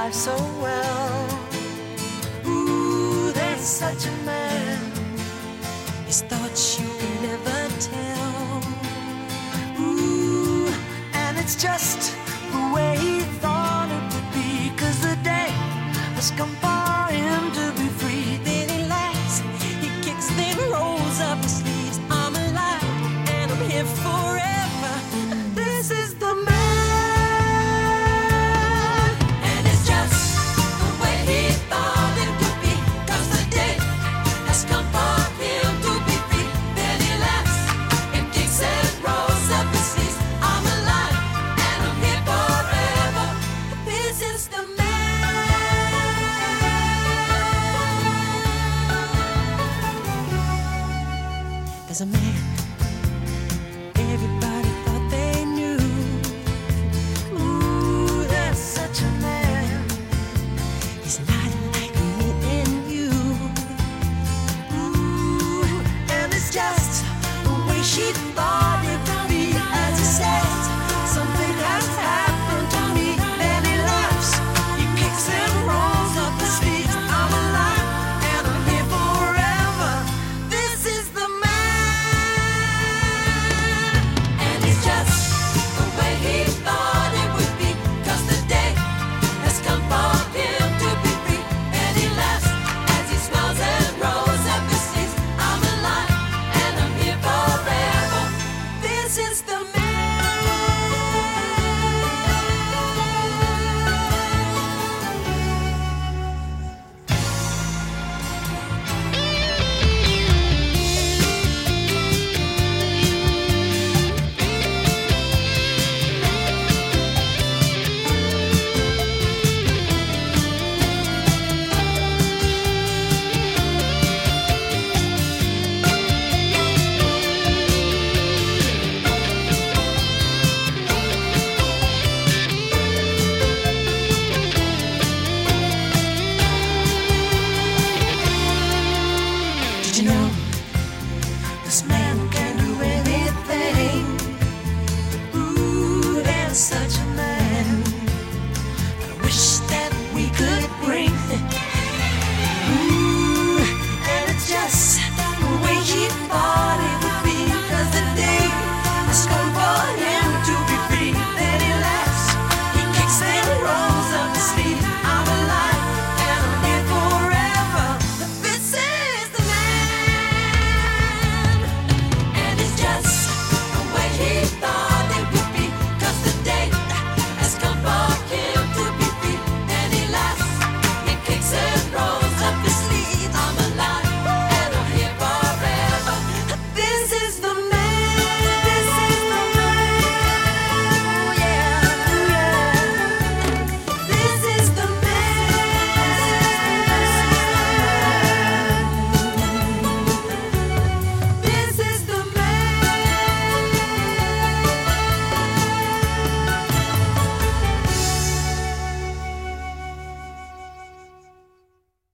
life so well. Ooh, there's such a man. His thoughts you can never tell. Ooh, and it's just the way he thought it would be. 'Cause the day has come for him to be free. Then he laughs, he kicks, then rolls up his sleeves. I'm alive and I'm here forever. This is the man. And it's just the way he thought it would be. 'Cause the day has come for him to be free. Then he laughs and kicks and rolls up his sleeves. I'm alive and I'm here forever. This is the man. There's a man everybody thought they knew. Ooh, there's such a man. He's not like me and you. Ooh, and it's just the way she thought it